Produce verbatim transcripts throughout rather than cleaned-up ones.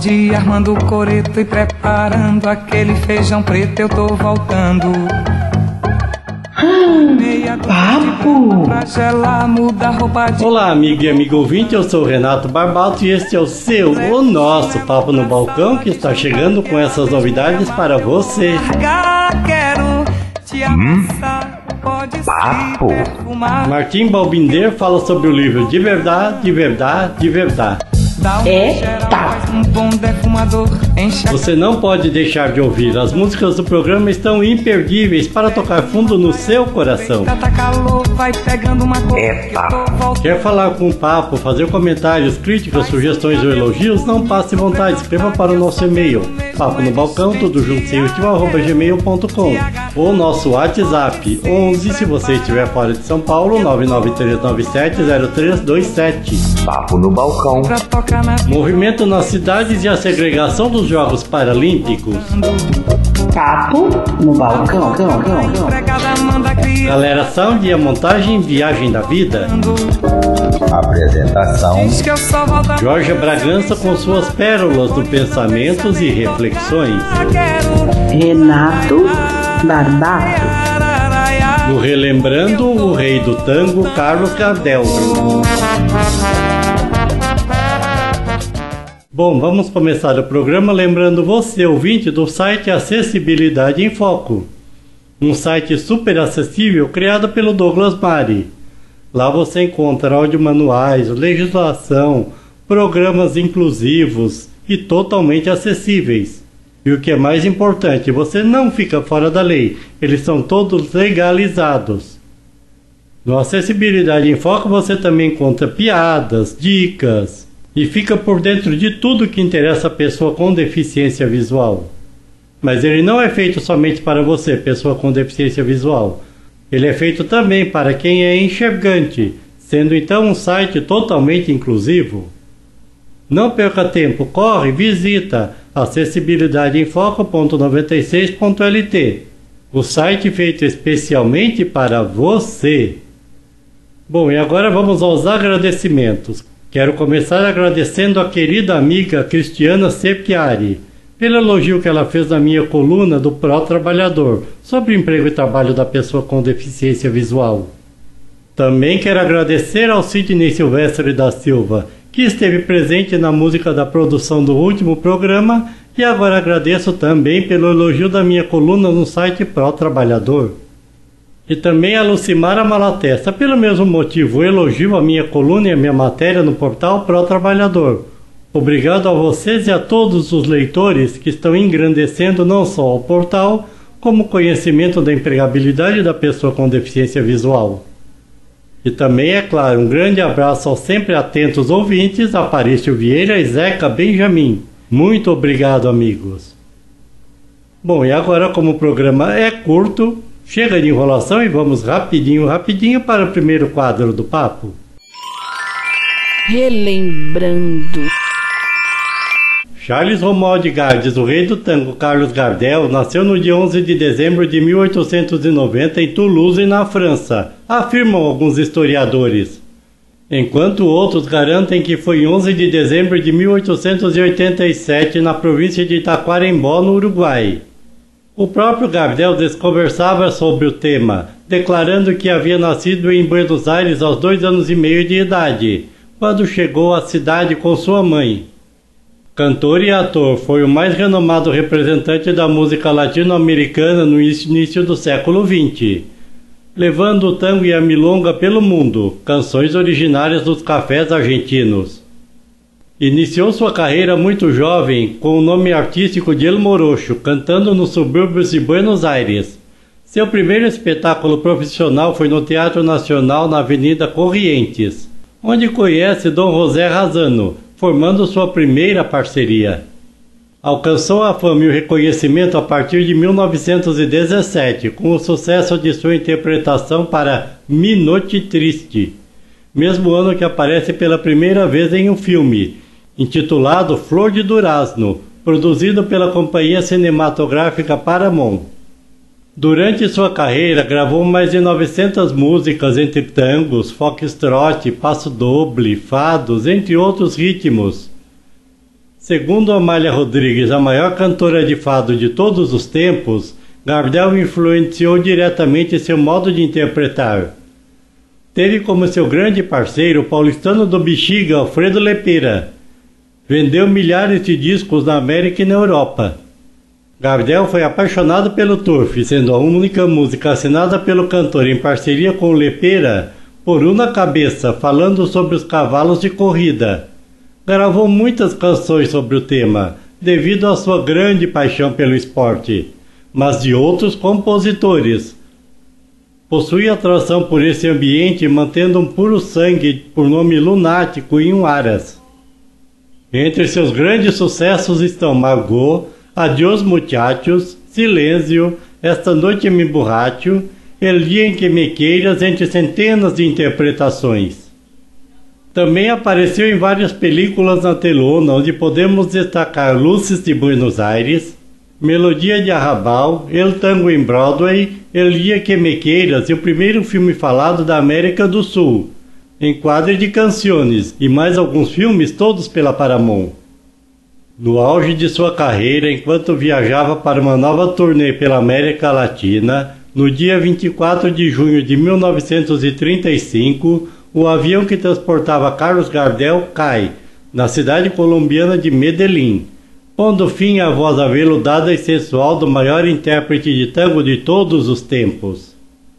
dia armando o coreto e preparando aquele feijão preto, eu tô voltando. Papo! Pra gelar, muda roupa de... Olá, amigo e amigo ouvinte, eu sou o Renato Barbato e este é o seu, o nosso Papo no Balcão, que está chegando com essas novidades para você. Quero te abraçar, pode Papo! Martim Balbinder fala sobre o livro De Verdade, De Verdade, De Verdade. Eita! Você não pode deixar de ouvir. As músicas do programa estão imperdíveis para tocar fundo no seu coração. Eita! Quer falar com o Papo, fazer comentários, críticas, sugestões ou elogios? Não passe vontade, escreva para o nosso e-mail papo no balcão, tudo junto sem último, arroba gmail ponto com, ou nosso WhatsApp onze, se você estiver fora de São Paulo, nove nove três nove sete zero três dois sete. Papo no Balcão. Movimento nas cidades e a segregação dos Jogos Paralímpicos. Papo no Balcão. Galera Sound e a montagem Viagem da Vida. Apresentação Jorge Bragança com suas pérolas do pensamentos e reflexões. Renato Barbato. No Relembrando, o rei do tango, Carlos Gardel. Bom, vamos começar o programa lembrando você, ouvinte, do site Acessibilidade em Foco. Um site super acessível criado pelo Douglas Mari. Lá você encontra audiomanuais, legislação, programas inclusivos e totalmente acessíveis. E o que é mais importante, você não fica fora da lei, eles são todos legalizados. No Acessibilidade em Foco você também encontra piadas, dicas e fica por dentro de tudo que interessa a pessoa com deficiência visual. Mas ele não é feito somente para você, pessoa com deficiência visual. Ele é feito também para quem é enxergante, sendo então um site totalmente inclusivo. Não perca tempo, corre, visita acessibilidade em foco ponto noventa e seis ponto l t, o site feito especialmente para você. Bom, e agora vamos aos agradecimentos. Quero começar agradecendo a querida amiga Cristiana Sepiari, pelo elogio que ela fez na minha coluna do Pro Trabalhador, sobre emprego e trabalho da pessoa com deficiência visual. Também quero agradecer ao Sidney Silvestre da Silva, que esteve presente na música da produção do último programa, e agora agradeço também pelo elogio da minha coluna no site Pro Trabalhador. E também a Lucimara Malatesta, pelo mesmo motivo, elogio a minha coluna e a minha matéria no portal Pro Trabalhador. Obrigado a vocês e a todos os leitores que estão engrandecendo não só o portal, como o conhecimento da empregabilidade da pessoa com deficiência visual. E também, é claro, um grande abraço aos sempre atentos ouvintes, Aparício Vieira e Zeca Benjamin. Muito obrigado, amigos. Bom, e agora, como o programa é curto, chega de enrolação e vamos rapidinho, rapidinho para o primeiro quadro do papo. Relembrando. Charles Romuald Gardes, o rei do tango Carlos Gardel, nasceu no dia onze de dezembro de mil oitocentos e noventa em Toulouse, na França, afirmam alguns historiadores, enquanto outros garantem que foi em onze de dezembro de mil oitocentos e oitenta e sete na província de Tacuarembó, no Uruguai. O próprio Gardel desconversava sobre o tema, declarando que havia nascido em Buenos Aires aos dois anos e meio de idade, quando chegou à cidade com sua mãe. Cantor e ator, foi o mais renomado representante da música latino-americana no início do século vinte, levando o tango e a milonga pelo mundo, canções originárias dos cafés argentinos. Iniciou sua carreira muito jovem com o nome artístico de El Morocho, cantando nos subúrbios de Buenos Aires. Seu primeiro espetáculo profissional foi no Teatro Nacional na Avenida Corrientes, onde conhece Dom José Razano, formando sua primeira parceria. Alcançou a fama e o reconhecimento a partir de mil novecentos e dezessete, com o sucesso de sua interpretação para Mi Noche Triste, mesmo ano que aparece pela primeira vez em um filme, intitulado Flor de Durazno, produzido pela companhia cinematográfica Paramount. Durante sua carreira, gravou mais de novecentas músicas entre tangos, foxtrot, passo doble, fados, entre outros ritmos. Segundo Amália Rodrigues, a maior cantora de fado de todos os tempos, Gardel influenciou diretamente seu modo de interpretar. Teve como seu grande parceiro o paulistano do Bexiga, Alfredo Lepera. Vendeu milhares de discos na América e na Europa. Gardel foi apaixonado pelo Turf, sendo a única música assinada pelo cantor em parceria com Lepera, Por Una Cabeça, falando sobre os cavalos de corrida. Gravou muitas canções sobre o tema, devido à sua grande paixão pelo esporte, mas de outros compositores. Possui atração por esse ambiente, mantendo um puro sangue por nome lunático em um aras. Entre seus grandes sucessos estão Margot, Adiós Muchachos, Silêncio, Esta Noite Me Borracho, El Dia em Que Me Queiras, entre centenas de interpretações. Também apareceu em várias películas na telona, onde podemos destacar Luzes de Buenos Aires, Melodia de Arrabal, El Tango em Broadway, El Dia Que Me Queiras e o primeiro filme falado da América do Sul, Enquadre de Canciones, e mais alguns filmes, todos pela Paramount. No auge de sua carreira, enquanto viajava para uma nova turnê pela América Latina, no dia vinte e quatro de junho de mil novecentos e trinta e cinco, o avião que transportava Carlos Gardel cai, na cidade colombiana de Medellín, pondo fim à voz aveludada e sensual do maior intérprete de tango de todos os tempos.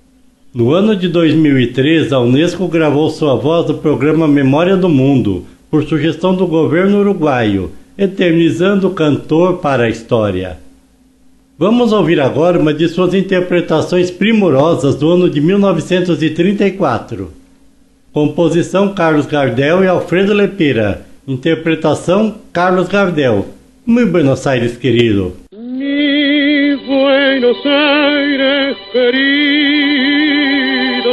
No ano de dois mil e três, a Unesco gravou sua voz no programa Memória do Mundo, por sugestão do governo uruguaio, eternizando o cantor para a história. Vamos ouvir agora uma de suas interpretações primorosas do ano de mil novecentos e trinta e quatro. Composição Carlos Gardel e Alfredo Lepera. Interpretação Carlos Gardel. Muy Buenos Aires, querido. Mi Buenos Aires, querido,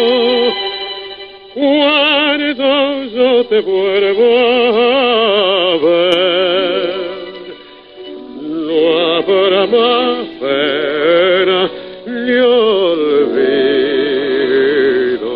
cuando yo te vuelvo a ver, no habrá más pena ni olvido.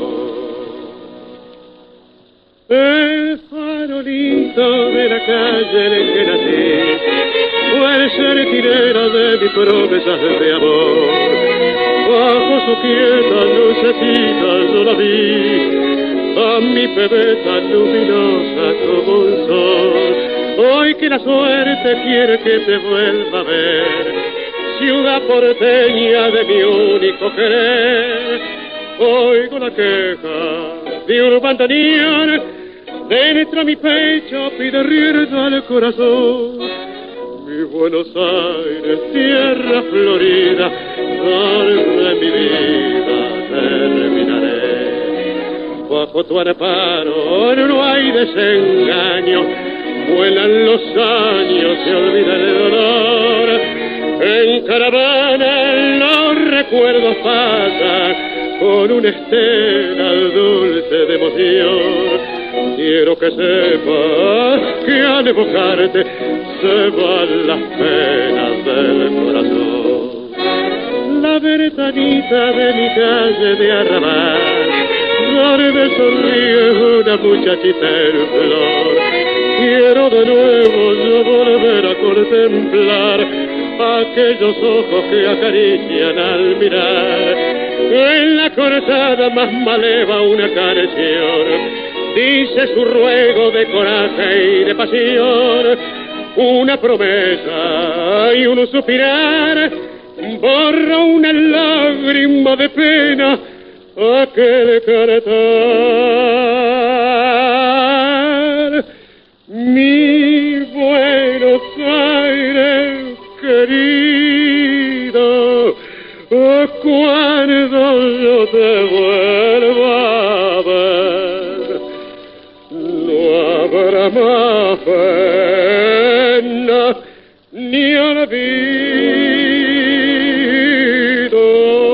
El farolito de la calle en que nací fue el sentinela de mis promesas de amor. Bajo su quieta lucecita yo la vi, a mi bebé tan luminosa como un sol. Hoy que la suerte quiere que te vuelva a ver, ciudad porteña de mi único querer, oigo la queja de un bandoneón, dentro mi pecho pide rienda al corazón. Mi Buenos Aires, tierra florida, donde mi vida terminaré. Bajo tu amparo no hay desengaño, vuelan los años, se olvida el dolor. En caravana los recuerdos pasan con una estela dulce de emoción. Quiero que sepas que al evocarte se van las penas del corazón. La ventanita de mi calle de arrabal, donde sonríe una muchachita en flor. Quiero de nuevo yo volver a contemplar aquellos ojos que acarician al mirar. En la cortada más maleva una canción dice su ruego de coraje y de pasión. Una promesa y un suspirar borra una lágrima de pena aquel cantar. Mi Buenos Aires querido, cuando yo te vuelva a ver, no habrá más pena ni olvido.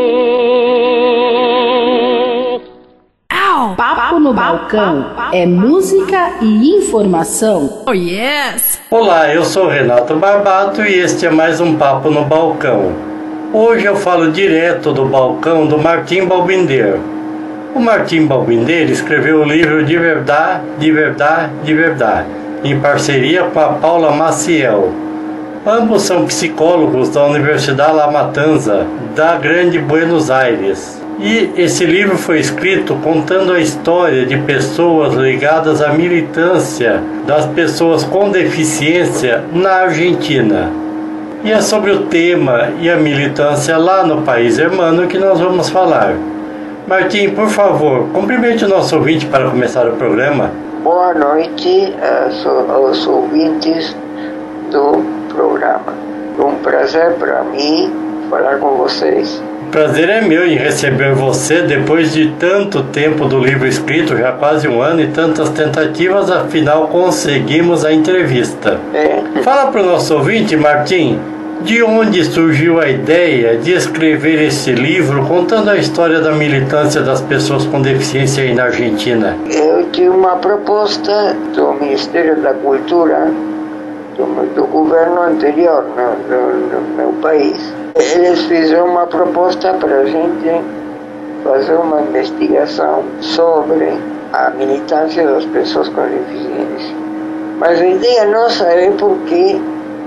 Papo no Balcão é música e informação. Oh, yes! Olá, eu sou Renato Barbato e este é mais um Papo no Balcão. Hoje eu falo direto do balcão do Martim Balbindeira. O Martim Balbindeira escreveu o livro De Verdade, De Verdade, De Verdade, em parceria com a Paula Maciel. Ambos são psicólogos da Universidade La Matanza, da Grande Buenos Aires. E esse livro foi escrito contando a história de pessoas ligadas à militância das pessoas com deficiência na Argentina. E é sobre o tema e a militância lá no país hermano que nós vamos falar. Martim, por favor, cumprimente o nosso ouvinte para começar o programa. Boa noite aos ouvintes do programa. É um prazer para mim falar com vocês. O prazer é meu em receber você depois de tanto tempo do livro escrito, já quase um ano, e tantas tentativas, afinal conseguimos a entrevista. É. Fala para o nosso ouvinte, Martim, de onde surgiu a ideia de escrever esse livro contando a história da militância das pessoas com deficiência aí na Argentina? Eu tive uma proposta do Ministério da Cultura, do, do governo anterior no, no, no meu país. Eles fizeram uma proposta para a gente fazer uma investigação sobre a militância das pessoas com deficiência. Mas a ideia nossa é porque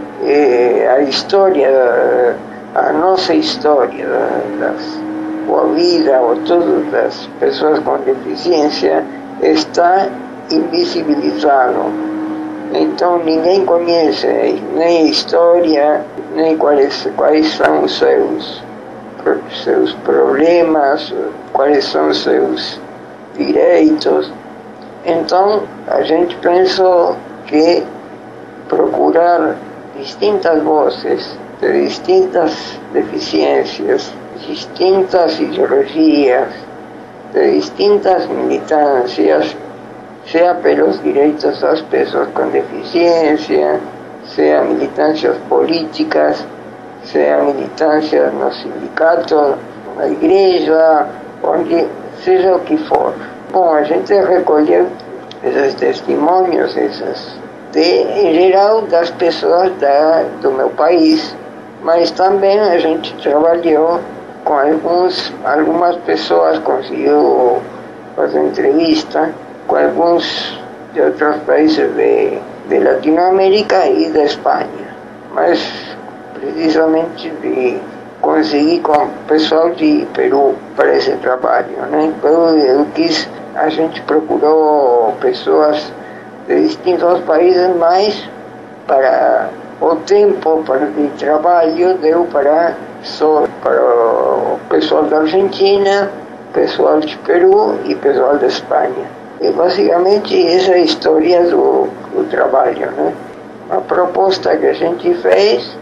eh, a história, a nossa história das, ou a vida ou todas das pessoas com deficiência está invisibilizado. Então ninguém conhece nem a história, nem quais, quais são os seus, seus problemas, quais são os seus direitos. Então a gente pensou que procurar distintas vozes de distintas deficiências, distintas ideologias, de distintas militâncias, sea pelos direitos das pessoas com deficiência, sea militâncias políticas, sea militância no sindicato, na igreja, onde seja o que for. Bom, a gente recolheu esses testemunhos, essas, de, em geral das pessoas da, do meu país, mas também a gente trabalhou com alguns, algumas pessoas, conseguiu fazer entrevista com alguns de outros países de, de Latinoamérica e da Espanha, mas precisamente de conseguir com o pessoal de Peru para esse trabalho, né? Eu, eu quis, a gente procurou pessoas de distintos países, mas para o tempo para de trabalho deu para só para o pessoal da Argentina, pessoal de Peru e pessoal da Espanha. E basicamente essa é a história do, do trabalho, né? Uma proposta que a gente fez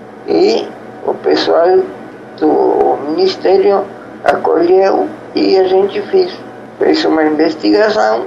e o pessoal do Ministério acolheu e a gente fez, fez uma investigação.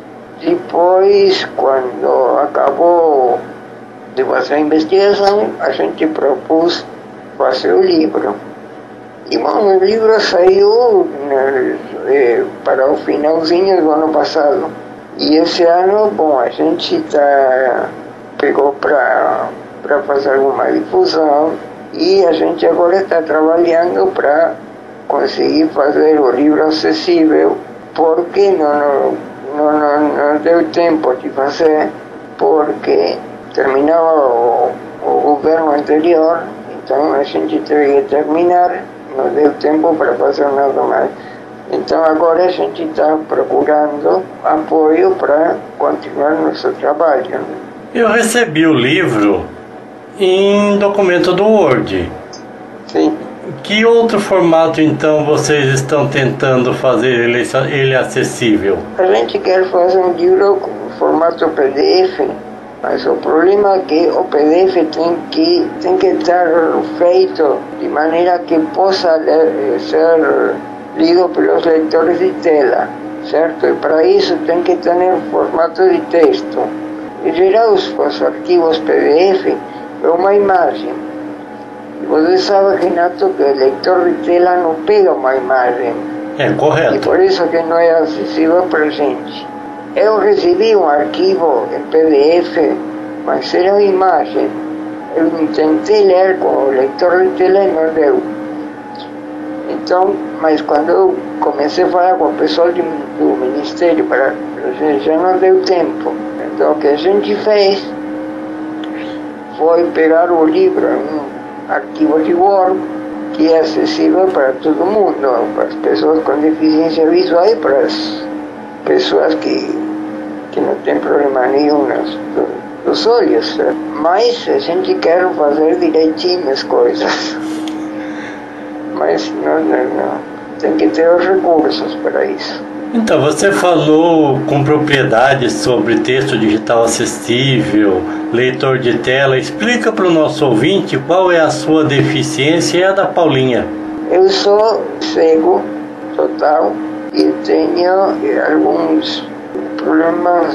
Depois, quando acabou de fazer a investigação, a gente propôs fazer o livro. E bom, o livro saiu né, eh, para o finalzinho do ano passado. E esse ano, bom, a gente tá, pegou para para fazer alguma difusão e a gente agora está trabalhando para conseguir fazer o livro acessível, porque não, não, não, não deu tempo de fazer, porque terminava o, o governo anterior, então a gente teve que terminar. Não deu tempo para fazer nada mais. Então agora a gente está procurando apoio para continuar nosso trabalho. Eu recebi o livro em documento do Word. Sim. Que outro formato então vocês estão tentando fazer ele, ele acessível? A gente quer fazer um livro com formato P D F, mas o problema é que o P D F tem que, tem que estar feito de maneira que possa ler, ser lido pelos leitores de tela, certo? E para isso tem que ter formato de texto. Em geral, os, os arquivos P D F é uma imagem. E você sabe, Renato, que o leitor de tela não pega uma imagem. É correto. E por isso que não é acessível para a gente. Eu recebi um arquivo em P D F, mas era uma imagem. Eu tentei ler com o leitor de tela e não deu. Então, mas quando eu comecei a falar com o pessoal de, do Ministério, para, já não deu tempo. Então o que a gente fez foi pegar o livro, um arquivo de Word, que é acessível para todo mundo, para as pessoas com deficiência visual e para as pessoas que, que não têm problema nenhum nos, nos olhos. Mas a gente quer fazer direitinho as coisas. Mas não, não, não. Tem que ter os recursos para isso. Então, você falou com propriedade sobre texto digital acessível, leitor de tela. Explica para o nosso ouvinte qual é a sua deficiência e a da Paulinha. Eu sou cego total e tenho alguns problemas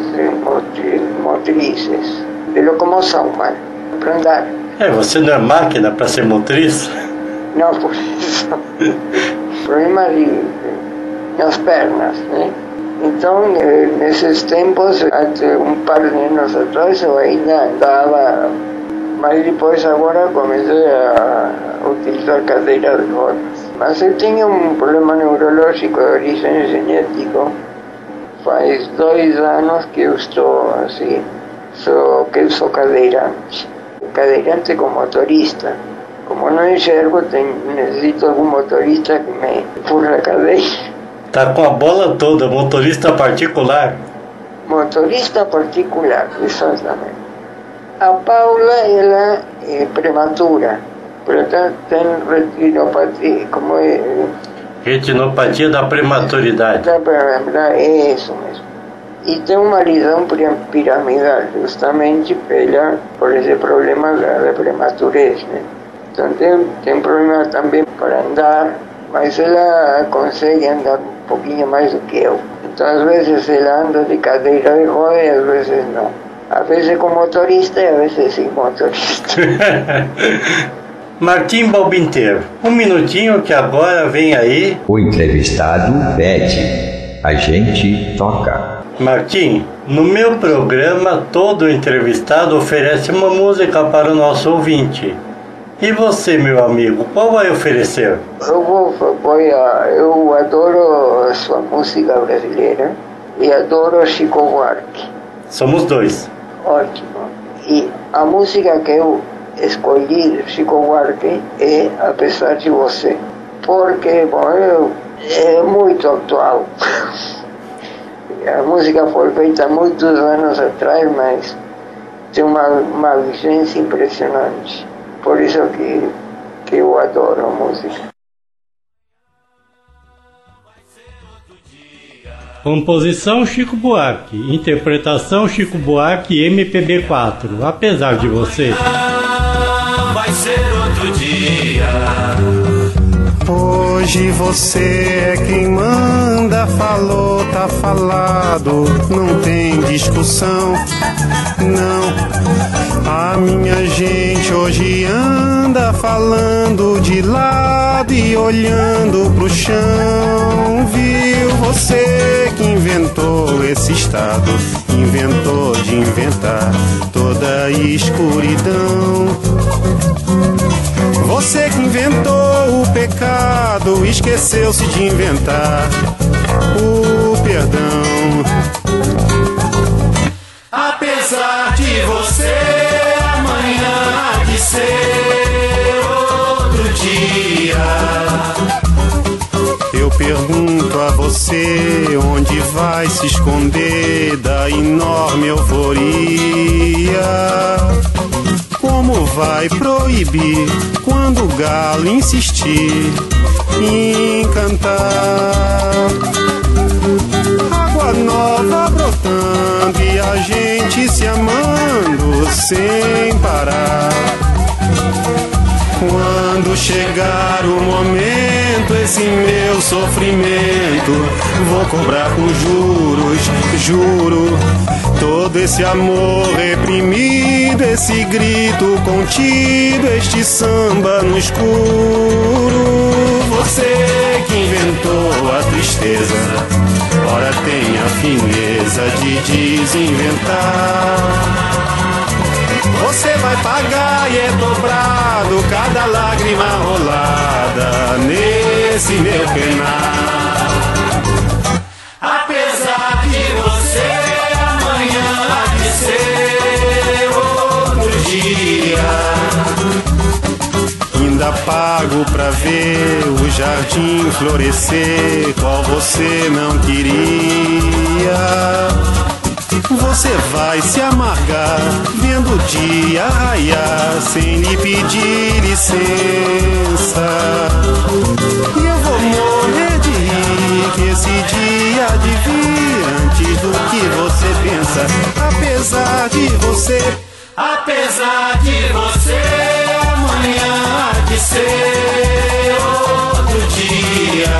motrizes, de locomoção, mas para andar. É, você não é máquina para ser motriz? Não, por isso. Problema de, de, nas pernas, né? Então, nesses tempos, até um par de anos atrás, eu ainda andava, mas depois agora comecei a utilizar cadeira de rodas. Mas eu tinha um problema neurológico de origem genético. Faz dois anos que eu estou assim, sou, que eu sou cadeirante. Cadeirante com motorista. Como não enxergo, tenho, necessito algum motorista que me empurra a cadeira. Tá com a bola toda, motorista particular. Motorista particular, exatamente. A Paula, ela é prematura, portanto tem retinopatia, como é? Retinopatia da prematuridade. É isso mesmo. E tem uma lesão piramidal, justamente pela, por esse problema da prematurez, né? Então tem, tem problema também para andar, mas ela consegue andar um pouquinho mais do que eu. Então às vezes ela anda de cadeira de roda e às vezes não. Às vezes com motorista e às vezes sem motorista. Martim Balbinteiro, um minutinho que agora vem aí. O entrevistado pede, a gente toca. Martim, no meu programa todo entrevistado oferece uma música para o nosso ouvinte. E você, meu amigo, qual vai oferecer? Eu vou, vou eu adoro a sua música brasileira e adoro Chico Buarque. Somos dois. Ótimo. E a música que eu escolhi de Chico Buarque é Apesar de Você, porque bom, eu, é muito atual. A música foi feita há muitos anos atrás, mas tem uma, uma vigência impressionante. Por isso que, que eu adoro a música. Composição Chico Buarque, interpretação Chico Buarque M P B quatro, Apesar de Você. Vai ser outro dia. Hoje você é quem manda, falou, tá falado, não tem discussão, não. A minha gente hoje anda falando de lado e olhando pro chão. Viu você que inventou esse estado, inventou de inventar toda a escuridão. Você que inventou o pecado, esqueceu-se de inventar o perdão. Apesar de você, amanhã há de ser outro dia. Eu pergunto a você onde vai se esconder da enorme euforia. Como vai proibir quando o galo insistir em cantar? Água nova brotando e a gente se amando sem parar. Quando chegar o momento, esse meu sofrimento vou cobrar com juros, juro. Todo esse amor reprimido, esse grito contido, este samba no escuro. Você que inventou a tristeza, ora tem a fineza de desinventar. Você vai pagar e é dobrado cada lágrima rolada nesse meu penar. Apesar de você, amanhã há de pago pra ver o jardim florescer, qual você não queria. Você vai se amargar vendo o dia raiar sem lhe pedir licença. E eu vou morrer de rir que esse dia há de vir antes do que você pensa. Apesar de você, apesar de você, amanhã há de ser outro dia.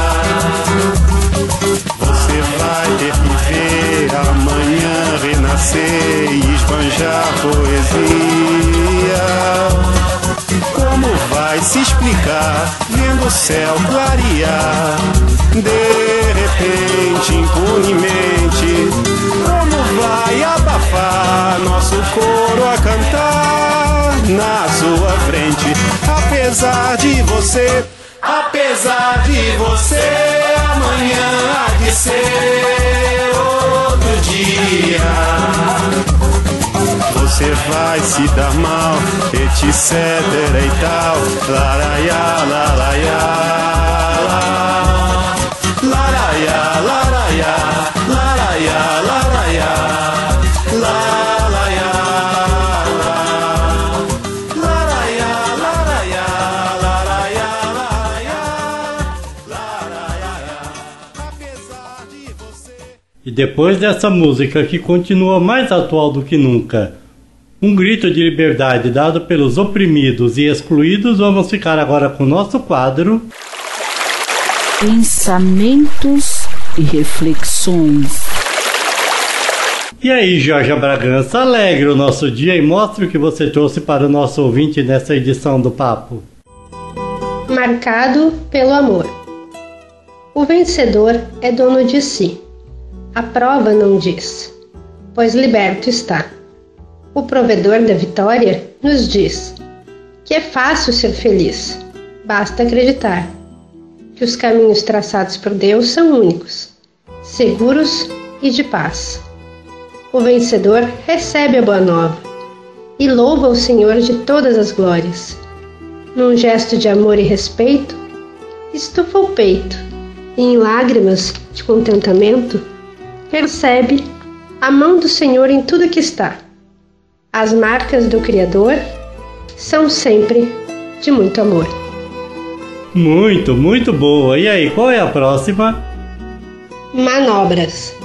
Você vai ter que ver amanhã renascer e esbanjar poesia. Como vai se explicar vendo o céu clarear de repente, impunemente? Como vai abafar nosso coro a cantar na sua frente? Apesar de você, apesar de você, amanhã há de ser outro dia. Você vai se dar mal, etc e tal. Laraiá, laraiá, laraiá, laraiá, laraiá, laraiá, laraiá, laraiá, laraiá, laraiá, laraiá. Apesar de você. E depois dessa música que continua mais atual do que nunca, um grito de liberdade dado pelos oprimidos e excluídos, vamos ficar agora com o nosso quadro Pensamentos e Reflexões. E aí, Jorge Bragança, alegre o nosso dia e mostre o que você trouxe para o nosso ouvinte nessa edição do Papo. Marcado pelo amor. O vencedor é dono de si. A prova não diz, pois liberto está. O provedor da vitória nos diz que é fácil ser feliz, basta acreditar que os caminhos traçados por Deus são únicos, seguros e de paz. O vencedor recebe a boa nova e louva o Senhor de todas as glórias. Num gesto de amor e respeito, estufa o peito e em lágrimas de contentamento percebe a mão do Senhor em tudo que está. As marcas do Criador são sempre de muito amor. Muito, muito boa. E aí, qual é a próxima? Manobras.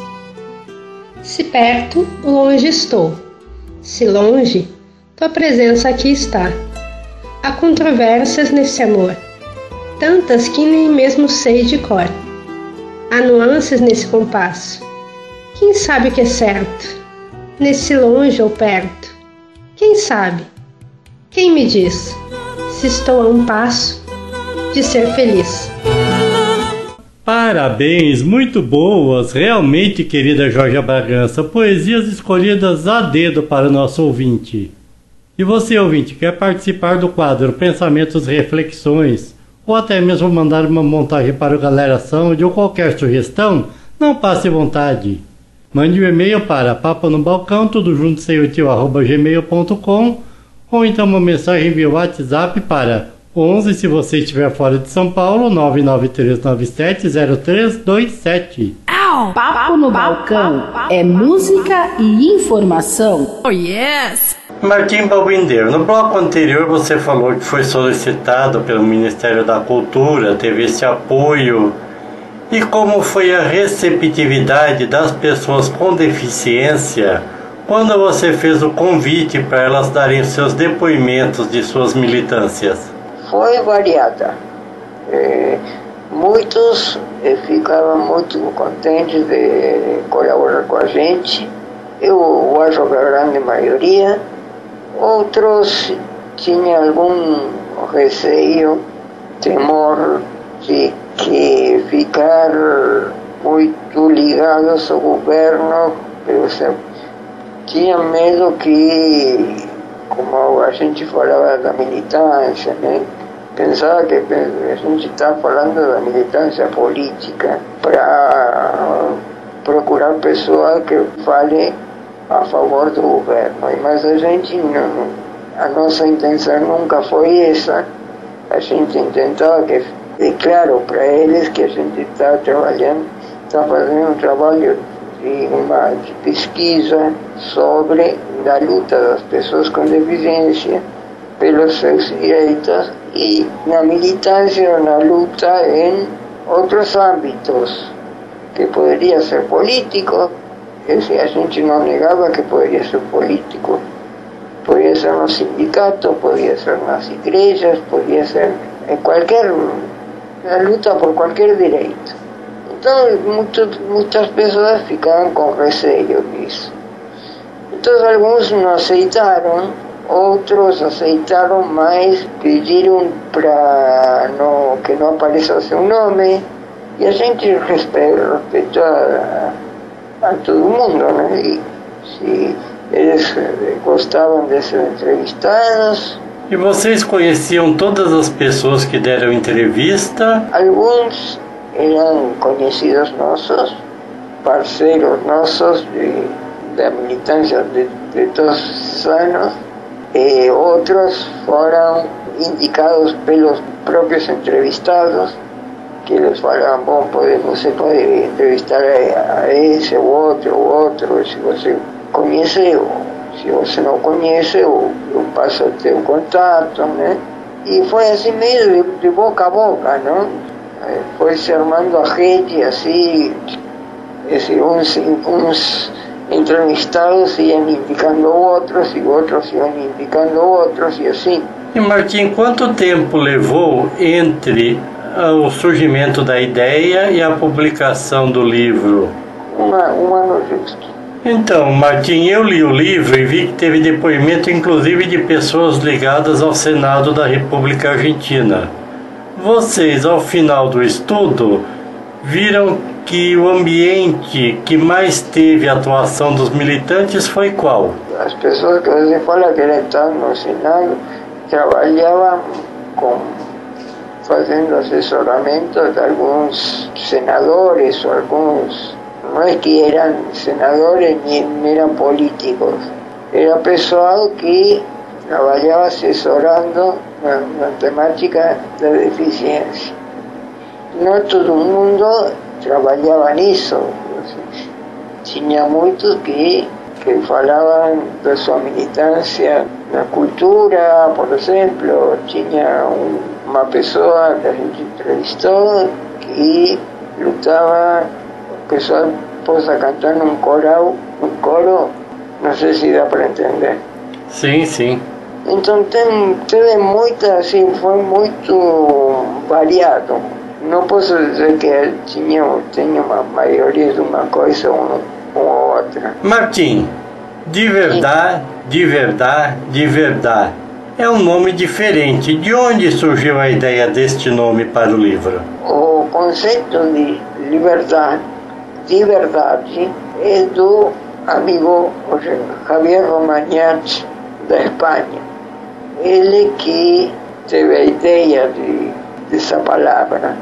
Se perto, longe estou. Se longe, tua presença aqui está. Há controvérsias nesse amor, tantas que nem mesmo sei de cor. Há nuances nesse compasso. Quem sabe o que é certo, nesse longe ou perto? Quem sabe? Quem me diz se estou a um passo de ser feliz? Parabéns, muito boas, realmente, querida Jorge Bragança, poesias escolhidas a dedo para o nosso ouvinte. E você, ouvinte, quer participar do quadro Pensamentos e Reflexões, ou até mesmo mandar uma montagem para o Galera Sound ou qualquer sugestão? Não passe vontade. Mande um e-mail para papo no balcão, tudo junto, sem o tio, arroba gmail ponto com, ou então uma mensagem via WhatsApp para onze, se você estiver fora de São Paulo, nove nove três nove sete zero três dois sete. Papo no Balcão é música e informação. Oh, yes! Martim Balbindeiro, no bloco anterior você falou que foi solicitado pelo Ministério da Cultura, teve esse apoio. E como foi a receptividade das pessoas com deficiência quando você fez o convite para elas darem seus depoimentos de suas militâncias? Foi variada. É, muitos eh, ficaram muito contentes de colaborar com a gente. Eu acho que a grande maioria. Outros tinham algum receio, temor de que ficar muito ligados ao governo. Eu sempre tinha medo que, como a gente falava da militância, né? Pensava que a gente está falando da militância política para procurar pessoas que falem a favor do governo. Mas a gente não, a nossa intenção nunca foi essa. a gente intentava que fique claro para eles que a gente estava trabalhando, estava fazendo um trabalho de, uma, de pesquisa sobre a luta das pessoas com deficiência pelos seus direitos e na militância, na luta em outros âmbitos, que poderia ser político, esse a gente não negava que poderia ser político, poderia ser no sindicato, poderia ser nas igrejas, poderia ser em qualquer, na luta por qualquer direito. Então muitas, muitas pessoas ficavam com receio disso. Então alguns não aceitaram, outros aceitaram, mas pediram para não, que não apareça seu nome, e a gente respeitou a, a todo mundo, né? E se eles gostavam de ser entrevistados. E vocês conheciam todas as pessoas que deram entrevista? Alguns eram conhecidos nossos, parceiros nossos de, da militância de, de todos os anos, e outros foram indicados pelos próprios entrevistados, que eles falavam, bom, pode, você pode entrevistar a, a esse, ou outro, ou outro, se você conhece, ou se você não conhece, eu, eu passo a ter o contato, né? E foi assim mesmo, de, de boca a boca, não? Foi se armando a rede, assim, esse, uns, uns entrevistados iam indicando outros, e outros iam indicando outros, e assim. E Martim, quanto tempo levou entre o surgimento da ideia e a publicação do livro? Uma, um ano justo. Então, Martim, eu li o livro e vi que teve depoimento inclusive de pessoas ligadas ao Senado da República Argentina. Vocês, ao final do estudo, viram que o ambiente que mais teve atuação dos militantes foi qual? As pessoas que você fala que estavam no Senado trabalhavam com, fazendo assessoramento de alguns senadores ou alguns, não é que eram senadores nem eram políticos, era pessoal que trabalhava assessorando na, na temática da deficiência. Não todo mundo trabalhava nisso. Tinha muitos que, que falavam da sua militância na cultura, por exemplo. Tinha um, uma pessoa que a gente entrevistou que lutava, o pessoal possa cantar num coral, um coro, não sei se dá para entender. Sim, sim. Então tem, teve muita, assim, foi muito variado. Não posso dizer que tinha, tinha uma maioria de uma coisa ou, ou outra. Martim, de verdade, de verdade, de verdade. É um nome diferente. De onde surgiu a ideia deste nome para o livro? O conceito de liberdade, de verdade, é do amigo Javier Romagnat, da Espanha. Ele que teve a ideia de, dessa palavra.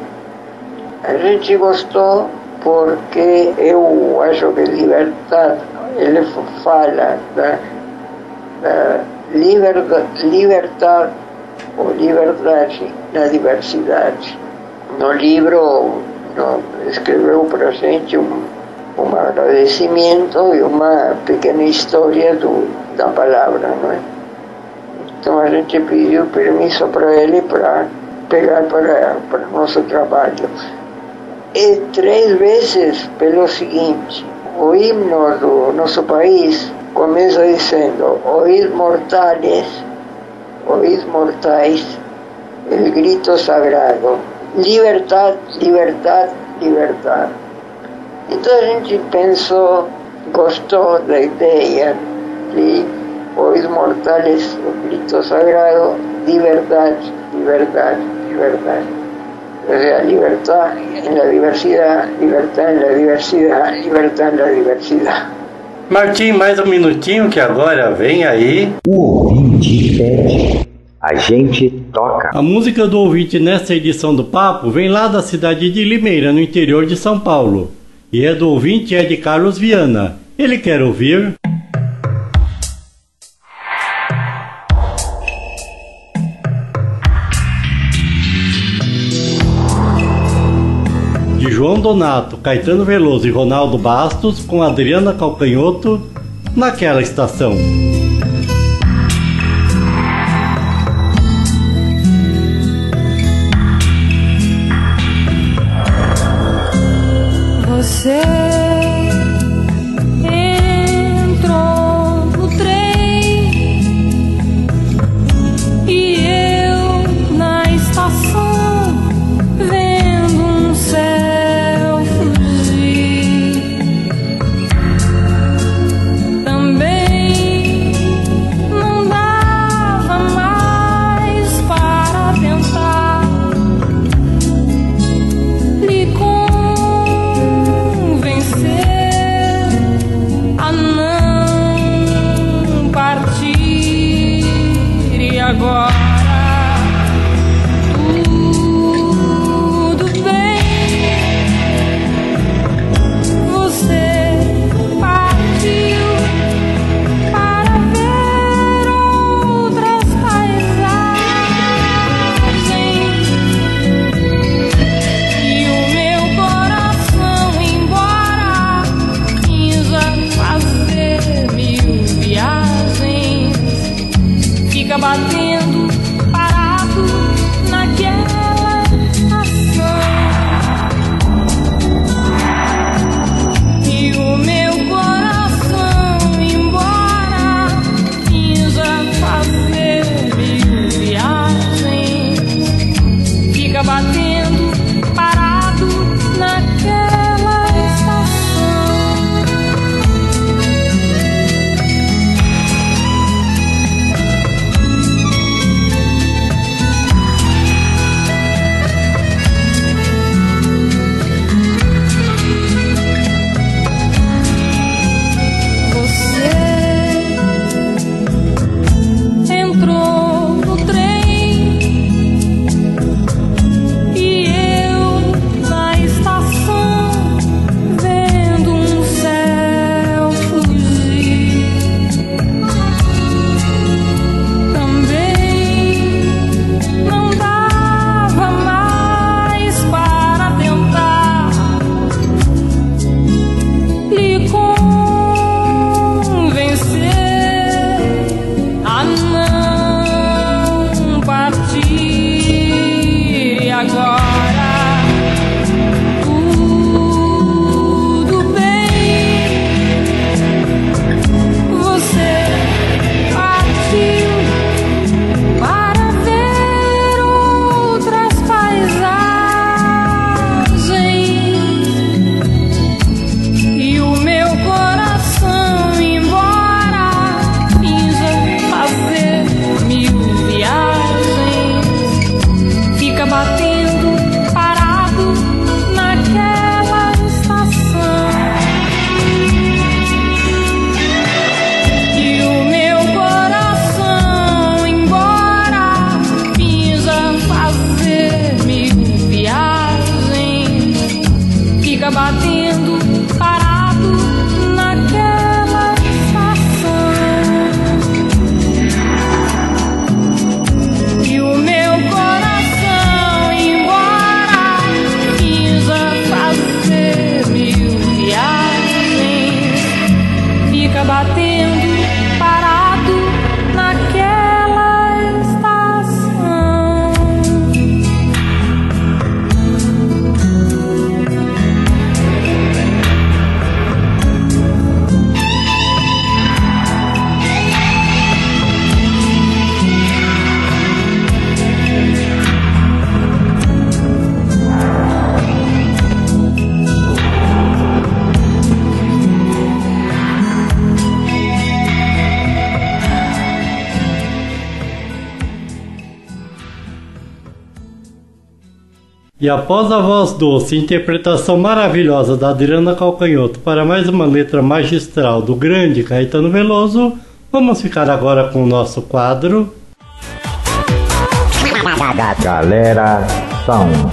A gente gostou porque eu acho que liberdade, ele fala da, da liberdade, liberdade ou liberdade na diversidade. No livro no, escreveu para a gente um, um agradecimento e uma pequena história do, da palavra, não é? Então a gente pediu permisso para ele para pegar para, para nosso trabalho. E três vezes pelo seguinte: o himno do nosso país começa dizendo: oíd mortales, oíd mortais, el grito sagrado, liberdade, liberdade, liberdade. Então a gente pensou, gostou da ideia de oíd mortales, o grito sagrado, liberdade, liberdade, liberdade. O sea, libertad en la diversidad, libertad en la diversidad, libertad en la diversidad. Martim, mais um minutinho que agora vem aí. O ouvinte pede, a gente toca. A música do ouvinte nesta edição do Papo vem lá da cidade de Limeira, no interior de São Paulo. E é do ouvinte é de Carlos Viana. Ele quer ouvir... de João Donato, Caetano Veloso e Ronaldo Bastos, com Adriana Calcanhoto, Naquela Estação. Você entrou no trem e eu na estação vendo um céu fugir. Também não dava mais para tentar lhe a não partir. E agora tudo bem, você partiu para ver outras paisagens e o meu coração, embora fazer mil viagens, fica batendo parado naquela estação. E o meu coração, embora finja fazer mil viagens, fica batendo parado naquela estação. Entrou no trem e eu na estação vendo um céu fugir. Também não dava mais para tentar lhe convencer a não partir. E agora tudo bem, você partiu para ver outras paisagens e o meu coração, embora finja fazer mil viagens, fica batendo parado naquela estação. E o meu coração, embora finja fazer mil viagens, fica batendo parado naquela estação. E o meu coração, embora finja fazer mil viagens, fica batendo parado naquela estação. E após a voz doce e interpretação maravilhosa da Adriana Calcanhoto para mais uma letra magistral do grande Caetano Veloso, vamos ficar agora com o nosso quadro Galera Sound.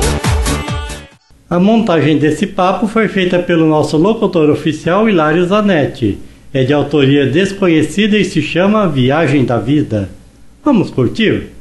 A montagem desse papo foi feita pelo nosso locutor oficial Hilário Zanetti. É de autoria desconhecida e se chama Viagem da Vida. Vamos curtir?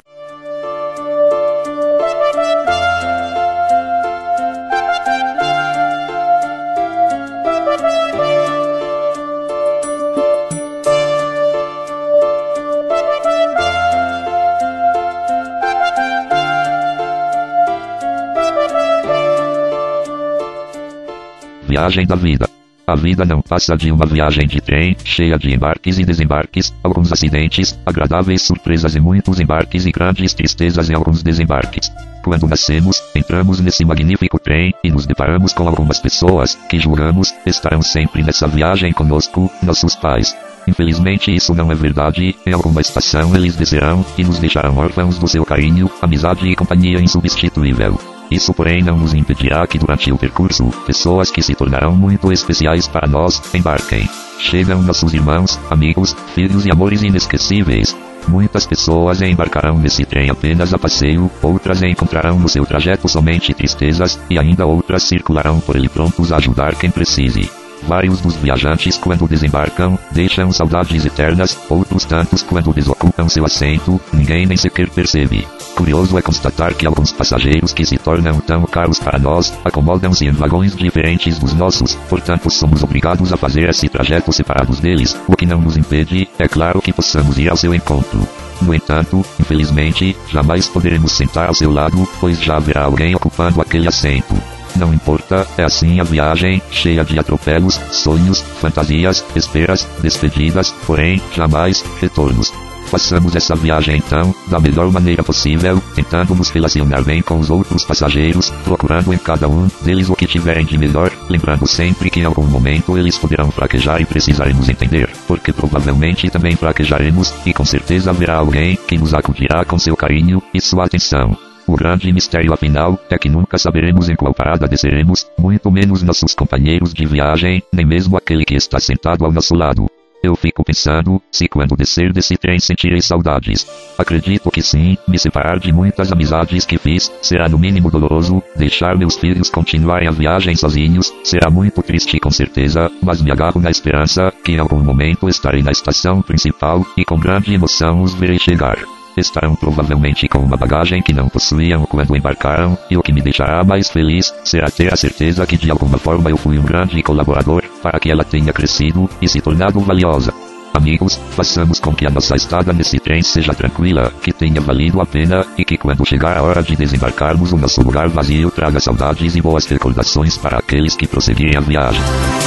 Viagem da vida. A vida não passa de uma viagem de trem, cheia de embarques e desembarques, alguns acidentes, agradáveis surpresas e muitos embarques e grandes tristezas em alguns desembarques. Quando nascemos, entramos nesse magnífico trem e nos deparamos com algumas pessoas que julgamos estarão sempre nessa viagem conosco, nossos pais. Infelizmente isso não é verdade, em alguma estação eles descerão e nos deixarão órfãos do seu carinho, amizade e companhia insubstituível. Isso porém não nos impedirá que durante o percurso, pessoas que se tornarão muito especiais para nós, embarquem. Chegam nossos irmãos, amigos, filhos e amores inesquecíveis. Muitas pessoas embarcarão nesse trem apenas a passeio, outras encontrarão no seu trajeto somente tristezas, e ainda outras circularão por ele prontos a ajudar quem precise. Vários dos viajantes quando desembarcam, deixam saudades eternas, outros tantos quando desocupam seu assento, ninguém nem sequer percebe. Curioso é constatar que alguns passageiros que se tornam tão caros para nós, acomodam-se em vagões diferentes dos nossos, portanto somos obrigados a fazer esse trajeto separados deles, o que não nos impede, é claro que possamos ir ao seu encontro. No entanto, infelizmente, jamais poderemos sentar ao seu lado, pois já haverá alguém ocupando aquele assento. Não importa, é assim a viagem, cheia de atropelos, sonhos, fantasias, esperas, despedidas, porém, jamais, retornos. Façamos essa viagem então, da melhor maneira possível, tentando nos relacionar bem com os outros passageiros, procurando em cada um deles o que tiverem de melhor, lembrando sempre que em algum momento eles poderão fraquejar e precisaremos entender, porque provavelmente também fraquejaremos, e com certeza haverá alguém que nos acudirá com seu carinho e sua atenção. O grande mistério afinal, é que nunca saberemos em qual parada desceremos, muito menos nossos companheiros de viagem, nem mesmo aquele que está sentado ao nosso lado. Eu fico pensando, se quando descer desse trem sentirei saudades. Acredito que sim, me separar de muitas amizades que fiz, será no mínimo doloroso, deixar meus filhos continuarem a viagem sozinhos, será muito triste com certeza, mas me agarro na esperança, que em algum momento estarei na estação principal, e com grande emoção os verei chegar. Estarão provavelmente com uma bagagem que não possuíam quando embarcaram, e o que me deixará mais feliz, será ter a certeza que de alguma forma eu fui um grande colaborador, para que ela tenha crescido, e se tornado valiosa. Amigos, façamos com que a nossa estada nesse trem seja tranquila, que tenha valido a pena, e que quando chegar a hora de desembarcarmos o nosso lugar vazio traga saudades e boas recordações para aqueles que prosseguirem a viagem.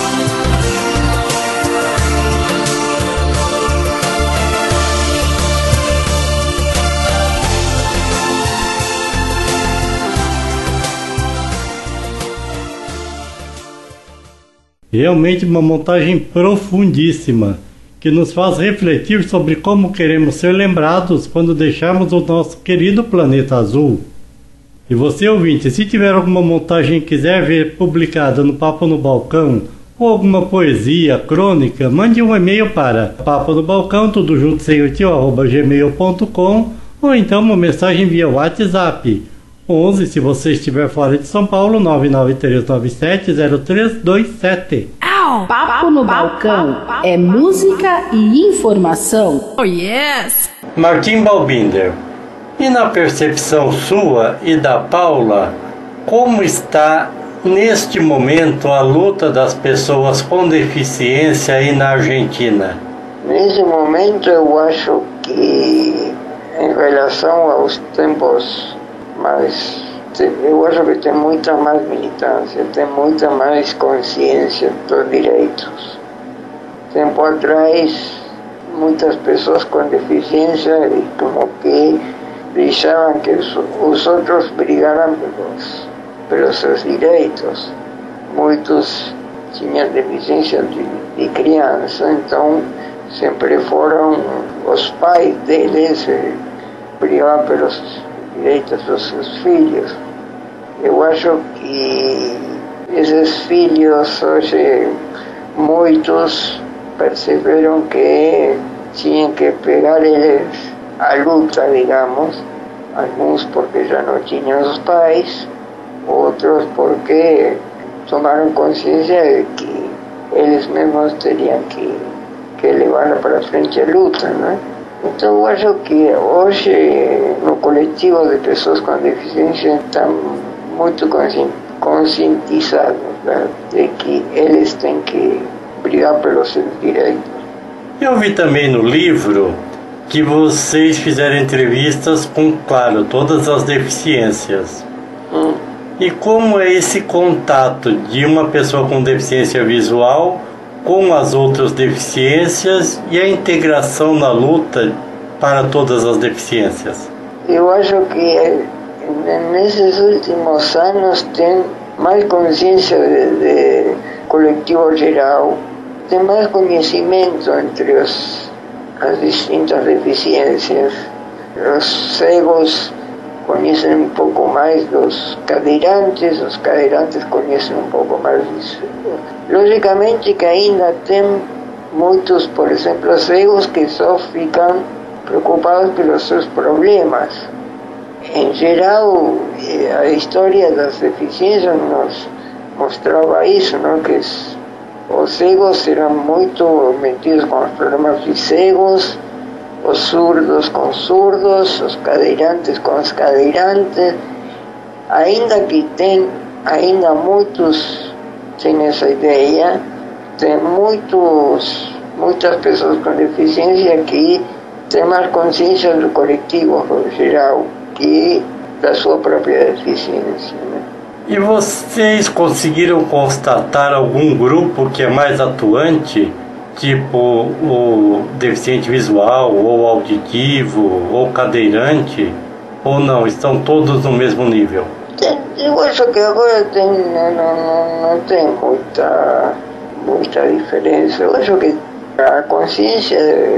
Realmente uma montagem profundíssima, que nos faz refletir sobre como queremos ser lembrados quando deixarmos o nosso querido planeta azul. E você, ouvinte, se tiver alguma montagem que quiser ver publicada no Papo no Balcão, ou alguma poesia, crônica, mande um e-mail para papo no balcão, tudo junto sem o tio, arroba gmail ponto com, ou então uma mensagem via WhatsApp. onze, se você estiver fora de São Paulo, nove nove três nove sete zero três dois sete. Papo no Balcão é música e informação. Oh yes! Martim Balbinder, e na percepção sua e da Paula, como está neste momento a luta das pessoas com deficiência aí na Argentina? Nesse momento eu acho que em relação aos tempos, mas eu acho que tem muita mais militância, tem muita mais consciência dos direitos. Tempo atrás, muitas pessoas com deficiência como que deixavam que os, os outros brigaram pelos, pelos seus direitos. Muitos tinham deficiência de, de criança, então sempre foram os pais deles brigavam pelos direitos dos seus filhos. Eu acho que esses filhos hoje, muitos perceberam que tinham que pegar eles a luta, digamos, alguns porque já não tinham os pais, outros porque tomaram consciência de que eles mesmos teriam que, que levar para frente a luta, né? Então eu acho que hoje no coletivo de pessoas com deficiência estão muito conscientizados, né, de que eles têm que brigar pelos seus direitos. Eu vi também no livro que vocês fizeram entrevistas com, claro, todas as deficiências. Hum. E como é esse contato de uma pessoa com deficiência visual com as outras deficiências e a integração na luta para todas as deficiências? Eu acho que nesses últimos anos tem mais consciência de, de coletivo geral, tem mais conhecimento entre os, as distintas deficiências. Os cegos conhecem um pouco mais dos cadeirantes, os cadeirantes conhecem um pouco mais disso. Logicamente que ainda tem muitos, por exemplo, cegos que só ficam preocupados pelos seus problemas. Em geral, a história das deficiências nos mostrava isso, não? Que os cegos eram muito metidos com os problemas de cegos, os surdos com surdos, os cadeirantes com os cadeirantes. Ainda que tem, ainda muitos têm essa ideia, tem muitos, muitas pessoas com deficiência que têm mais consciência do coletivo geral que da sua própria deficiência, né? E vocês conseguiram constatar algum grupo que é mais atuante, tipo o deficiente visual, ou auditivo, ou cadeirante, ou não? Estão todos no mesmo nível? Eu acho que agora tem, não, não, não tem muita, muita diferença. Eu acho que a consciência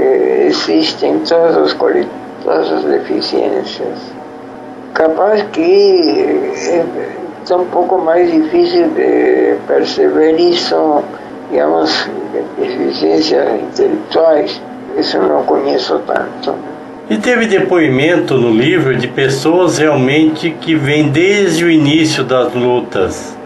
existe em todos os coletivos, todas as deficiências. Capaz que é um pouco mais difícil de perceber isso, digamos, deficiências intelectuais. Isso eu não conheço tanto. E teve depoimento no livro de pessoas realmente que vêm desde o início das lutas.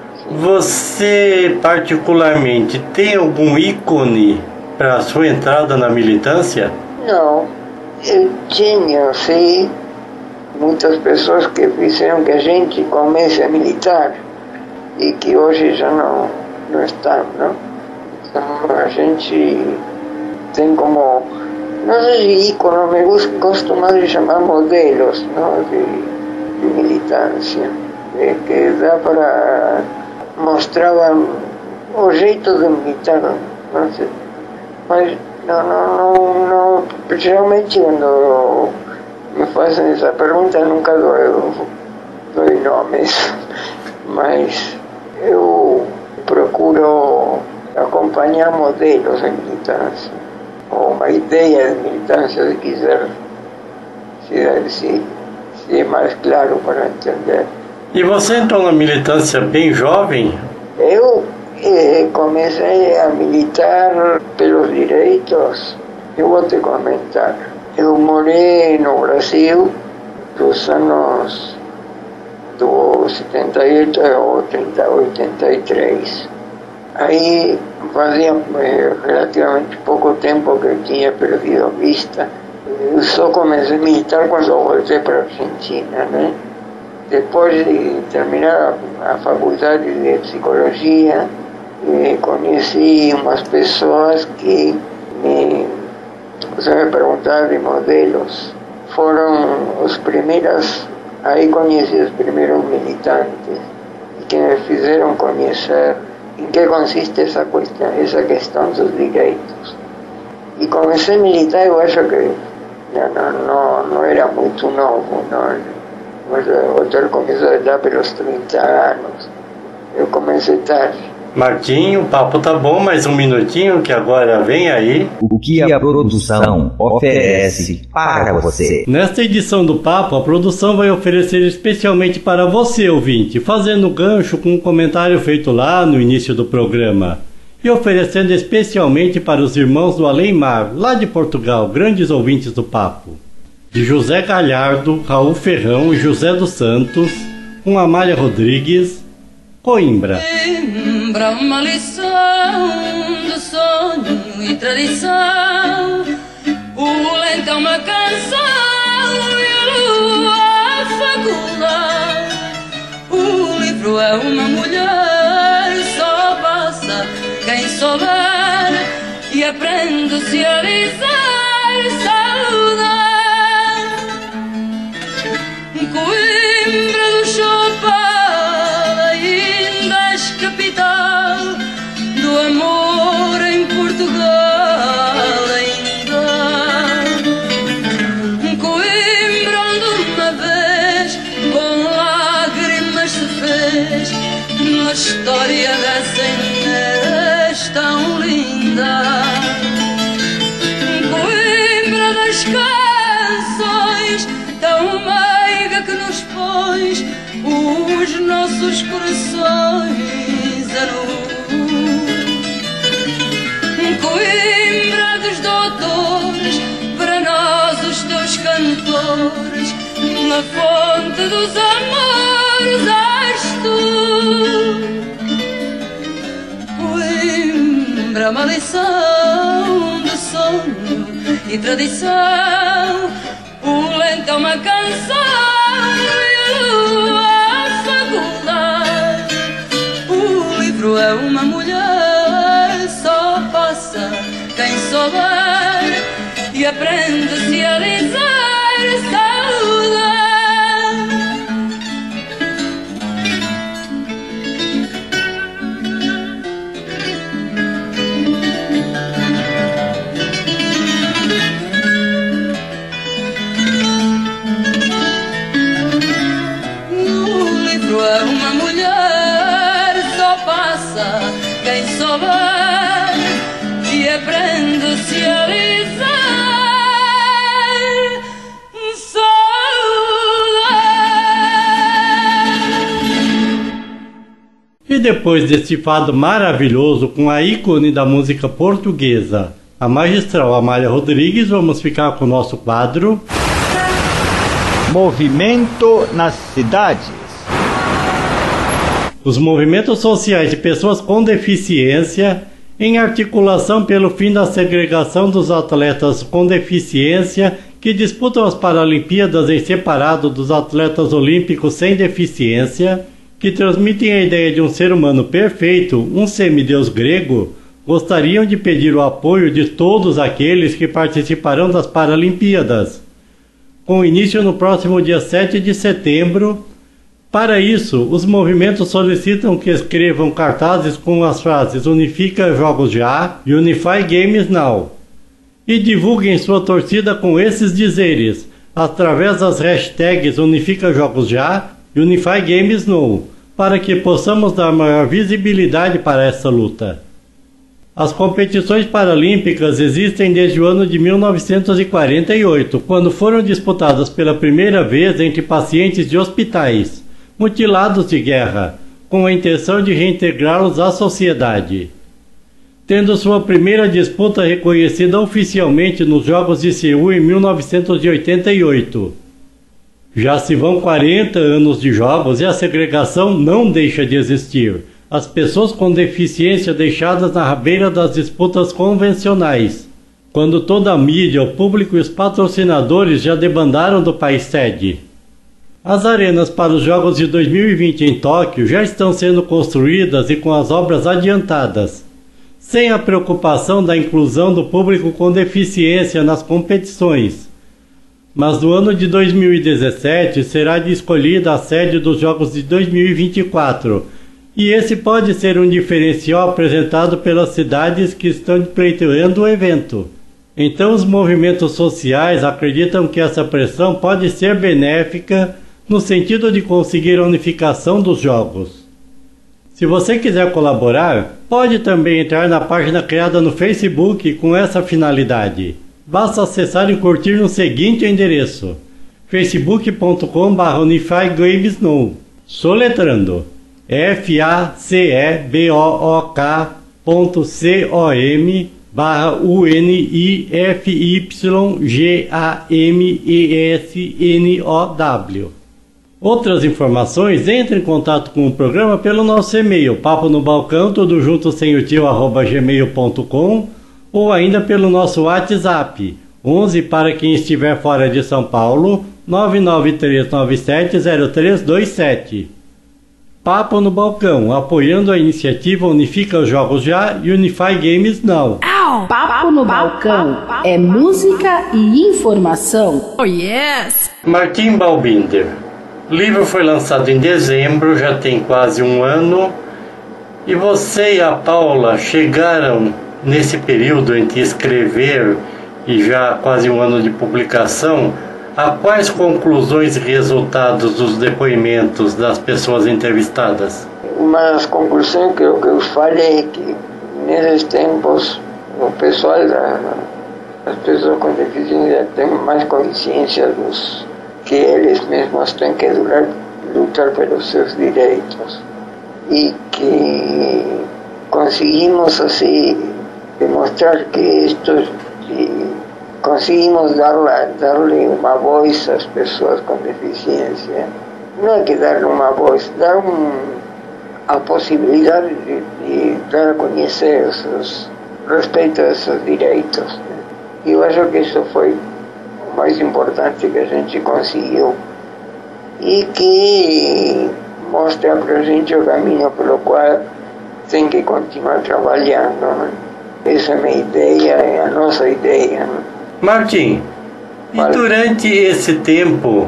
Você, particularmente, tem algum ícone para a sua entrada na militância? Não, eu tinha, sim, muitas pessoas que fizeram que a gente comece a militar e que hoje já não, não estão, não? Então a gente tem como, não sei se ícone, me gosto mais de chamar modelos, não? De, de militância, de, que dá para mostrar o jeito de militar, não sei, mas não, não, não, não, geralmente quando me fazem essa pergunta nunca dou, dou nomes, mas eu procuro acompanhar modelos de militância, ou uma ideia de militância, se quiser, se, se, se é mais claro para entender. E você entrou na militância bem jovem? Eu eh, comecei a militar pelos direitos, eu vou te comentar. Eu morei no Brasil dos anos do setenta e oito a oitenta e três. Aí fazia eh, relativamente pouco tempo que eu tinha perdido a vista. Eu só comecei a militar quando voltei para a Argentina, né? Depois de terminar a, a faculdade de psicologia, eh, conheci umas pessoas que me, você me perguntava de modelos, foram os primeiros, aí conheci os primeiros militantes que me fizeram conhecer em que consiste essa questão, essa questão dos direitos. E comecei a militar, eu acho que não, não, não, não era muito novo, não. Mas o doutor começou a dar pelos trinta anos. Eu comecei tarde. Martinho, o papo tá bom, mais um minutinho que agora vem aí. O que a produção oferece para você. Nesta edição do Papo, a produção vai oferecer especialmente para você, ouvinte, fazendo gancho com um comentário feito lá no início do programa. E oferecendo especialmente para os irmãos do Além Mar, lá de Portugal, grandes ouvintes do Papo. De José Galhardo, Raul Ferrão e José dos Santos, com Amália Rodrigues, Coimbra. Lembra uma lição de sonho e tradição, o lento é uma canção e a lua a faculdade. O livro é uma mulher, só passa quem souber e aprende-se a dizer saudade. Coimbra do Chopin, história dessa Inês tão linda. Coimbra das canções, tão meiga que nos pôs os nossos corações a nu. Coimbra dos doutores, para nós os teus cantores, na fonte dos amores és tu. Coimbra, uma lição de sonho e tradição, o lento é uma canção e a lua a faculdade. O livro é uma mulher, só passa quem souber e aprende-se a dizer saudade. O livro é uma mulher, só passa quem souber e aprende-se a dizer E depois desse fado maravilhoso com a ícone da música portuguesa, a magistral Amália Rodrigues, vamos ficar com o nosso quadro Movimento nas cidades. Os movimentos sociais de pessoas com deficiência, em articulação pelo fim da segregação dos atletas com deficiência que disputam as Paralimpíadas em separado dos atletas olímpicos sem deficiência, que transmitem a ideia de um ser humano perfeito, um semideus grego, gostariam de pedir o apoio de todos aqueles que participarão das Paralimpíadas, com início no próximo dia sete de setembro. Para isso, os movimentos solicitam que escrevam cartazes com as frases Unifica Jogos Já e Unify Games Now, e divulguem sua torcida com esses dizeres, através das hashtags Unifica Jogos Já e Unify Games Now, para que possamos dar maior visibilidade para essa luta. As competições paralímpicas existem desde o ano de mil novecentos e quarenta e oito, quando foram disputadas pela primeira vez entre pacientes de hospitais, mutilados de guerra, com a intenção de reintegrá-los à sociedade. Tendo sua primeira disputa reconhecida oficialmente nos Jogos de Seul em mil novecentos e oitenta e oito. Já se vão quarenta anos de jogos e a segregação não deixa de existir. As pessoas com deficiência deixadas na rabeira das disputas convencionais, quando toda a mídia, o público e os patrocinadores já debandaram do país sede. As arenas para os Jogos de dois mil e vinte em Tóquio já estão sendo construídas e com as obras adiantadas, sem a preocupação da inclusão do público com deficiência nas competições. Mas no ano de dois mil e dezessete será escolhida a sede dos Jogos de dois mil e vinte e quatro, e esse pode ser um diferencial apresentado pelas cidades que estão pleiteando o evento. Então os movimentos sociais acreditam que essa pressão pode ser benéfica no sentido de conseguir a unificação dos jogos. Se você quiser colaborar, pode também entrar na página criada no Facebook com essa finalidade. Basta acessar e curtir no seguinte endereço: facebook ponto com barra Unify Games Now, soletrando f a c e b o o k ponto com barra u n i f y g a m e s n o w. Outras informações, entre em contato com o programa pelo nosso e-mail papo no balcão, tudo junto sem o tio, arroba gmail ponto com, ou ainda pelo nosso WhatsApp, onze para quem estiver fora de São Paulo, nove nove três nove sete zero três dois sete. Papo no Balcão, apoiando a iniciativa Unifica os Jogos Já e Unify Games Now. Papo no Balcão é música e informação. Oh yes! Martim Balbinder. O livro foi lançado em dezembro, já tem quase um ano. E você e a Paula chegaram nesse período entre escrever e já quase um ano de publicação, a quais conclusões e resultados dos depoimentos das pessoas entrevistadas? uma das conclusões que eu, que eu falei é que nesses tempos o pessoal, da, as pessoas com deficiência têm mais consciência dos que eles mesmos têm que lutar, lutar pelos seus direitos e que conseguimos assim demonstrar que isto que conseguimos darla, darle uma voz às pessoas com deficiência. Não é que dar uma voz, dar um, a possibilidade de, de dar a conhecer os seus, respeito aos seus direitos. E eu acho que isso foi o mais importante que a gente conseguiu e que mostra para a gente o caminho pelo qual tem que continuar trabalhando. Né? Essa é a minha ideia, é a nossa ideia. Né? Martim, e durante esse tempo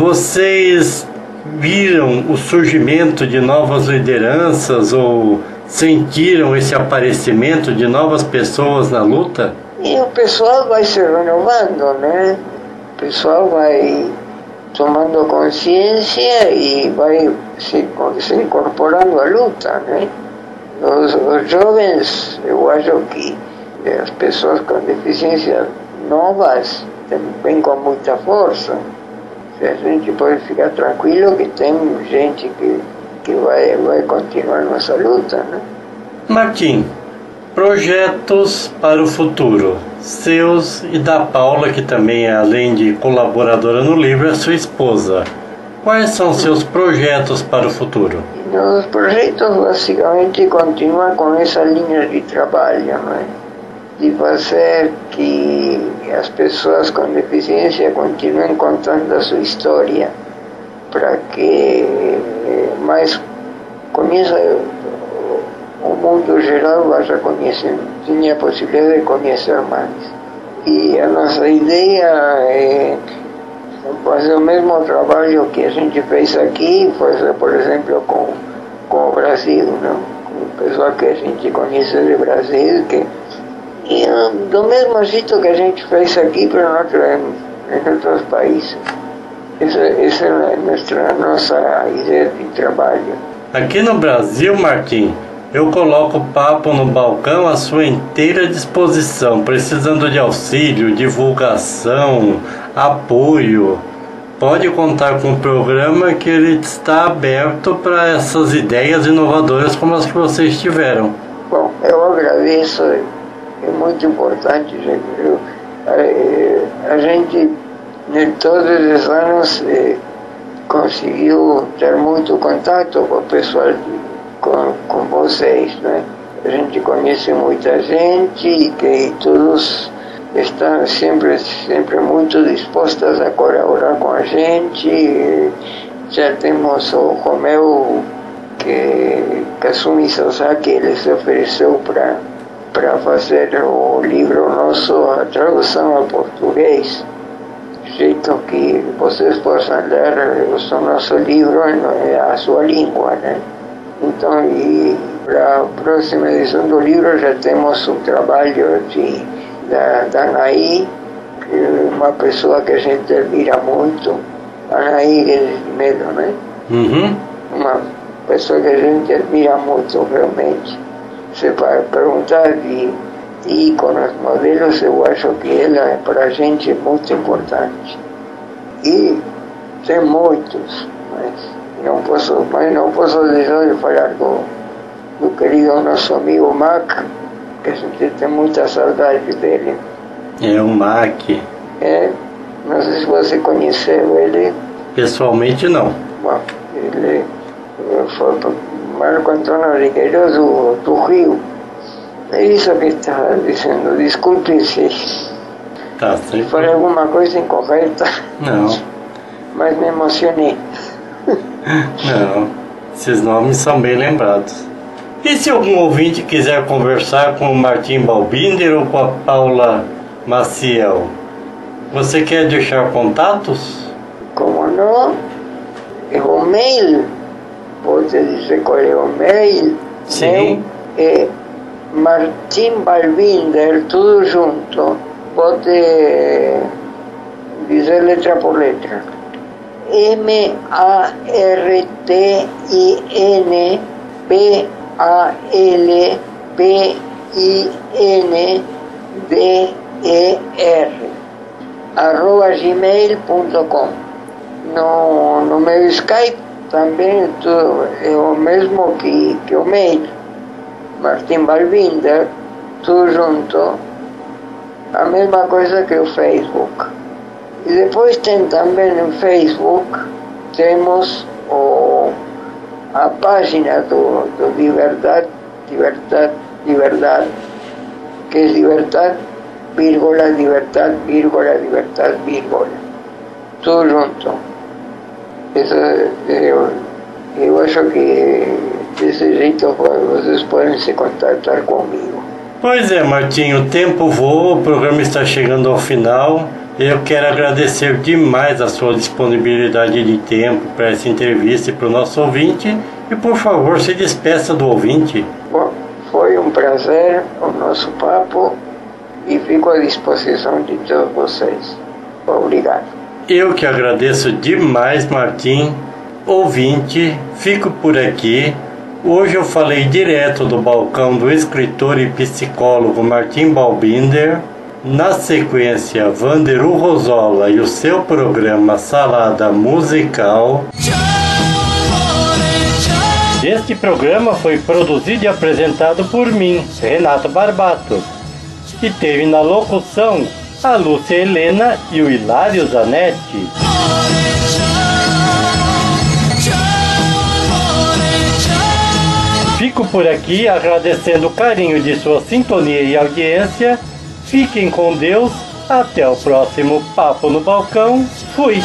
vocês viram o surgimento de novas lideranças ou sentiram esse aparecimento de novas pessoas na luta? E o pessoal vai se renovando, né? O pessoal vai tomando consciência e vai se, se incorporando à luta, né? Os, os jovens, eu acho que as pessoas com deficiência novas vêm com muita força. A gente pode ficar tranquilo que tem gente que, que vai, vai continuar nossa luta, né? Martim, projetos para o futuro, seus e da Paula, que também é, além de colaboradora no livro, é sua esposa. Quais são seus projetos para o futuro? Os projetos basicamente continuam com essa linha de trabalho, né? De fazer que as pessoas com deficiência continuem contando a sua história, para que mais conheça o mundo geral, vá conhecendo, tenha a possibilidade de conhecer mais. E a nossa ideia é fazer o mesmo trabalho que a gente fez aqui, fazer, por exemplo, com, com o Brasil, não? Com o pessoal que a gente conhece do Brasil, que e do mesmo jeito que a gente fez aqui, para em, em outros países. Essa, essa é a nossa, nossa ideia de trabalho. Aqui no Brasil, Martim, eu coloco o Papo no Balcão à sua inteira disposição, precisando de auxílio, divulgação, apoio. Pode contar com o programa, que ele está aberto para essas ideias inovadoras como as que vocês tiveram. Bom, eu agradeço. É muito importante, gente. Eu, a, a gente, em todos os anos, eh, conseguiu ter muito contato com o pessoal, com, com vocês, né? A gente conhece muita gente e que todos estão sempre, sempre muito dispostos a colaborar com a gente. E já temos o Romeu, que Kasumi Sasaki, ele se ofereceu para para fazer o livro nosso, a tradução ao português, de jeito que vocês possam ler o nosso livro a sua língua, né? Então, e para a próxima edição do livro já temos um trabalho de, da, da Anaí, que é uma pessoa que a gente admira muito, Anaí de Medo, né? Uhum. Uma pessoa que a gente admira muito, realmente. Se vai perguntar de, de ícones, modelos, eu acho que ela é para a gente muito importante. E tem muitos, mas não posso, mas não posso deixar de falar do, do querido nosso amigo Mac, que a gente tem muita saudade dele. É o Mac. É, não sei se você conheceu ele. Pessoalmente não. Bom, ele foi Marco Antônio Riqueiros do, do Rio. É isso que estava dizendo. Desculpe se tá, sempre. Falei alguma coisa incorreta. Não. Mas me emocionei. Não. Esses nomes são bem lembrados. E se algum ouvinte quiser conversar com o Martim Balbinder ou com a Paula Maciel, você quer deixar contatos? Como não? É o mail. Pode dizer qual é o mail? Sim. Meu é Martim Balbinder, tudo junto. Pode dizer letra por letra. M A R T I N B A L P I N D E R arroba gmail ponto com. No, no meu Skype também tudo, é o mesmo que, que o mail, Martim Balbinder, tudo junto, a mesma coisa que o Facebook. E depois tem também no Facebook, temos o, a página do, do Liberdade, Liberdade, Liberdade, que é Liberdade, vírgula, Liberdade, vírgula, Liberdade, vírgula, tudo junto. Isso, eu, eu acho que desse jeito vocês podem se contactar comigo. Pois é, Martim, o tempo voa, o programa está chegando ao final. Eu quero agradecer demais a sua disponibilidade de tempo para essa entrevista e para o nosso ouvinte. E, por favor, se despeça do ouvinte. Bom, foi um prazer o nosso papo e fico à disposição de todos vocês. Obrigado. Eu que agradeço demais, Martim. Ouvinte, fico por aqui. Hoje eu falei direto do balcão do escritor e psicólogo Martim Balbinder. Na sequência, Vanderu Rosola e o seu programa Salada Musical. Este programa foi produzido e apresentado por mim, Renato Barbato, e teve na locução a Lúcia Helena e o Hilário Zanetti. Fico por aqui agradecendo o carinho de sua sintonia e audiência. Fiquem com Deus. Até o próximo Papo no Balcão. Fui!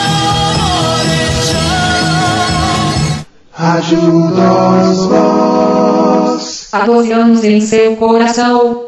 Ajuda-os, vós, apoiamos em seu coração.